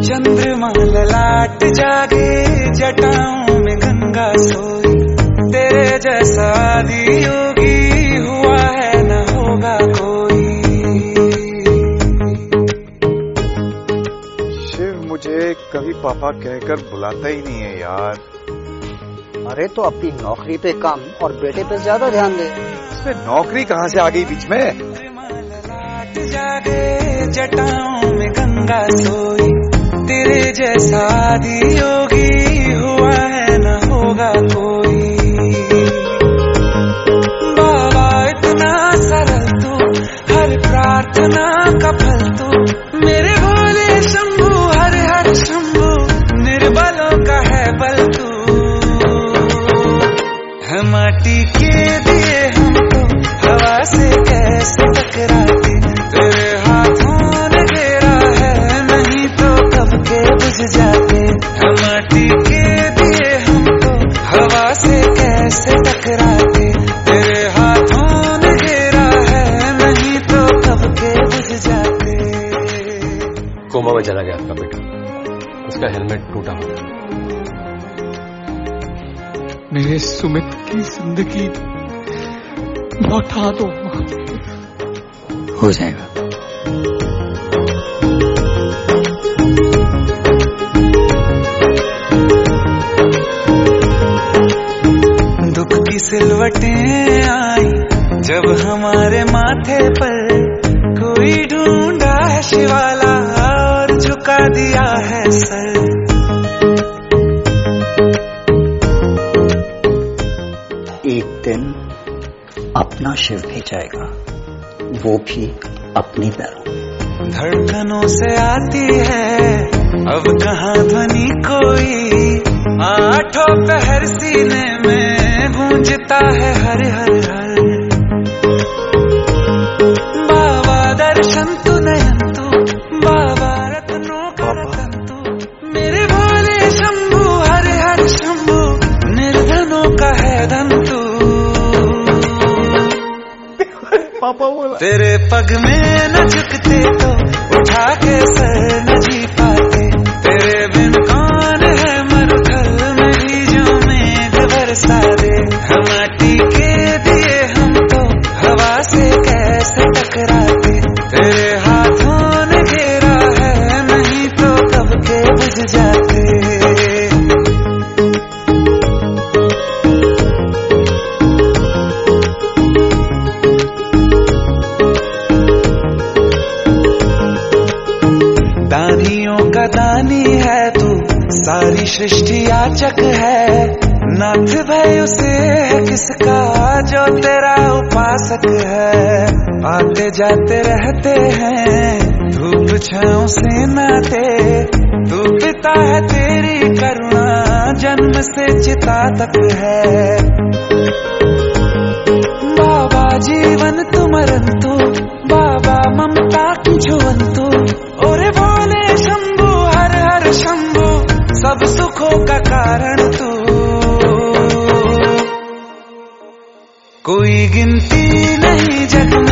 चंद्रमा ललाट जागे, जटाओं में गंगा सोई, तेरे जैसा आदियोगी हुआ है न होगा कोई। शिव मुझे कभी पापा कहकर बुलाता ही नहीं है यार। अरे तो अपनी नौकरी पे कम और बेटे पे ज्यादा ध्यान दे। इसमें नौकरी कहाँ से आ गई बीच में? जागे जटाओं में गंगा सोई, तेरे जैसा आदियोगी हुआ है न होगा कोई। बाबा इतना सरल तू, हर प्रार्थना का फल तू, मेरे भोले शंभू हर हर शंभू, निर्बलों का है बल तू। हम माटी के दिए हमको हवा से कैसे टकराते, तेरे हाथों ने घेरा है, नहीं तो कब के बुझ जाते। हम माटी के दिए हमको हवा से कैसे टकराते, तेरे हाथों ने घेरा है, नहीं तो कब के बुझ जाते। कोमा में चला गया आपका बेटा, उसका हेलमेट टूटा हुआ। मेरे सुमित की जिंदगी लौटा दो। हो जाएगा। दुख की सिलवटें आई जब हमारे माथे पर, कोई ढूंढा है शिवाला और झुका दिया है सर। एक दिन अपना शिव भी जाएगा, वो भी अपने पैरों में। धड़कनों से आती है अब कहाँ ध्वनि कोई, आठों पहर सीने में गूंजता है हर हर हर। बाबा दर्शन तू नयन तू, बाबा रत्नों का रतन तू, मेरे भोले शंभू हर हर शंभू, निर्धनों का है धन तू। पापा बोला तेरे पग में न झुकते तो उठा के सर न जी पाते, तेरे बिन कौन है मरुथल में भी जो मेघ बरसा दे। हम माटी के दिए हमको हवा से कैसे टकराते, तेरे हाथों ने घेरा है, नहीं तो कब के बुझ जाते। दानियों का दानी है तू, सारी सृष्टि याचक है, नाथ भय उसे है किसका जो तेरा उपासक है। आते जाते रहते हैं धूप छाँव से नाते, तू पिता है तेरी करुणा जन्म से चिता तक है। बाबा जीवन तू मरण तू, बाबा ममता की जुवन तू, ओरे भोले शंभू हर हर शंभू, सब सुखों का कारण तू। कोई गिनती नहीं जग